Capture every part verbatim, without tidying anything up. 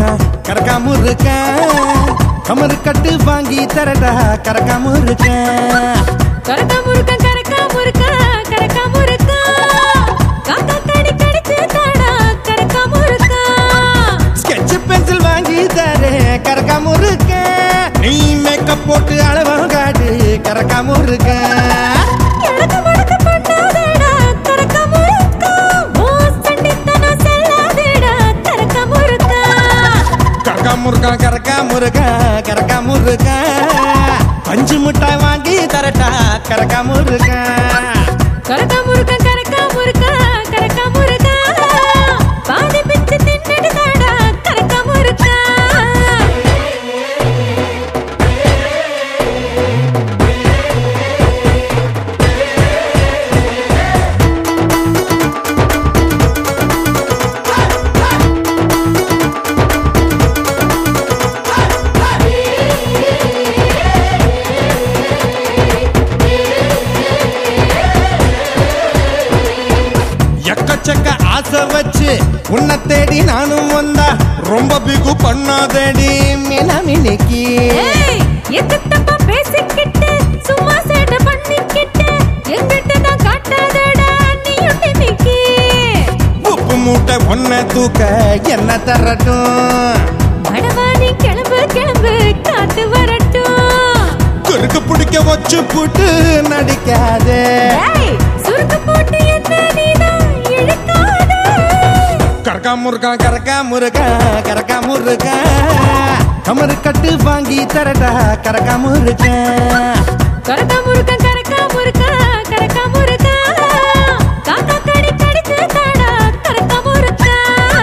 முருக்கா கரக்கா முருக்கா கமரு கட்டு வாங்கி தரடா கரக்கா முருக்கா கரக்கா முருக்கா கரக்கா முருக்கா கரக்கா முருக்கா காக்கா கடி கடிச்சு தாடா கரக்கா முருக்கா ஸ்கெட்ச் பென்சில் வாங்கி தரே கரக்கா முருக்கா நீ மேக்கப் போட்டு அளவா காட்டு கரக்கா முருக்கா எடக்கு மடக்கு பண்ணாதடா கரக்கா முருக்கா ஓ சண்டித்தன செல்லாதடா கரக்கா முருக்கா கரக்கா முருக்கா கரக்கா முருக்கா கரக்கா முருக்கா பஞ்சு மிட்டாய் வாங்கி தரட்டா கரக்கா முருக்கா கரக்கா முருக்கா கரக்கா முருக்கா கரக்கா முருக்கா பாதி பிச்சு தின்னுட்டு தாடா கரக்கா முருக்கா எக்கச்சக்க ஆசை வச்சு உன்னை தேடி நானும் வந்தா ரொம்ப பிகு பண்ணாதடி மினமினிக்கு ஏய் எத்தப்பா பேசிக்கிட்டு சும்மா சேட்ட பண்ணிக்கிட்டு எங்கிட்ட தான் காட்டாதடா நீ ஒட்டினிக்கி உப்பு மூட்டை ஒன்ன தூக்க என்ன தரட்டும் மடவாணி கிளம்பு கிளம்பு காத்து வரட்டும் குறுக்கு பிடிக்க வச்சு புட்டு நடிக்காதே ஏய் சுருக்கு போட்டு என்ன நீதான் இழுக்காத கரக்கா முருக்கா கரக்கா முருக்கா கரக்கா முருக்கா கமரு கட்டு வாங்கி தரடா கரக்கா முருக்கா கரக்கா முருக்கா கரக்கா முருக்கா கரக்கா முருக்கா காக்கா கடி கடிச்சு தாடா கரக்கா முருக்கா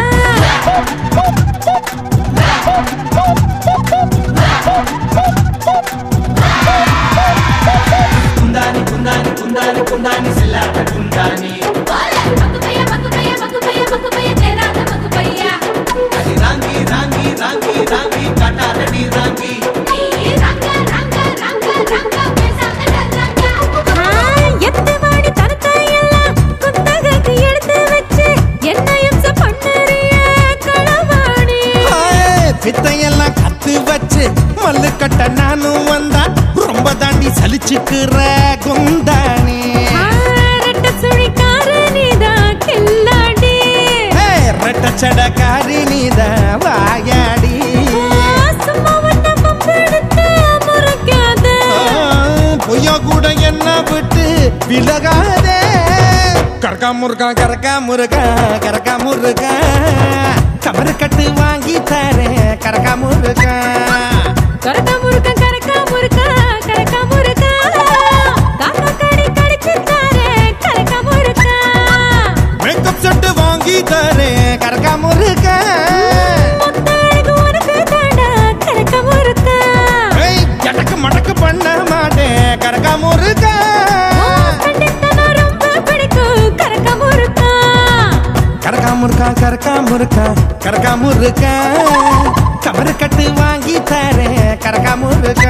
குந்தானி குந்தானி குந்தானி குந்தானி செல்லாத குந்தானி மகுபையா மகுபையா மகுபையா மகுபையா தேராத மகுபையா அது ராங்கி ராங்கி ராங்கி ராங்கி காட்டாதடி ராங்கி நீ ரங்க ரங்க ரங்க ரங்க பேசாதடா ரங்க எத்த வாடி தரத்தை எல்லாம் குந்தகைக்கு எடுத்து வச்சு என்னையும் ச பண்ணறிய களவாணி பித்தையெல்லாம் கத்து வச்சு மல்லு கட்ட நானும் வந்தா ரொம்ப தாண்டி சலிச்சுக்கிற குந்தாணி ரெட்ட சுழிக்கார நீதான் கில்லாடி ரெட்ட சடக்காரி நீதான் வாயாடி சும்மா வந்த பம்பெடுத்து முறைக்காத பொய்யா கூட என்ன விட்டு விலகாதே கரக்கா முருக்கா கரக்கா முருக்கா கரக்கா முருக்கா கமரு கட்டு வாங்கி தரேன் கரக்கா முருக்கா கரக்கா முருக்கா கரக்கா முருக்கா கரக்கா முருக்கா காக்கா கடி கடிச்சு தாரே கரக்கா முருக்கா மேக்கப் செட்டு வாங்கி தரேன் கரக்கா முருக்கா முத்தழகு உனக்கு தாண்டா கரக்கா முருக்கா ஏய், எடக்கு மடக்கு பண்ண மாட்டேன் கரக்கா முருக்கா கண்டித்தனா ரொம்ப பிடிக்கும் கரக்கா முருக்கா கரக்கா முருக்கா கரக்கா முருக்கா கரக்கா முருக்கா கமரு கட்டு வாங்கி தரேன் கரக்கா முருக்கா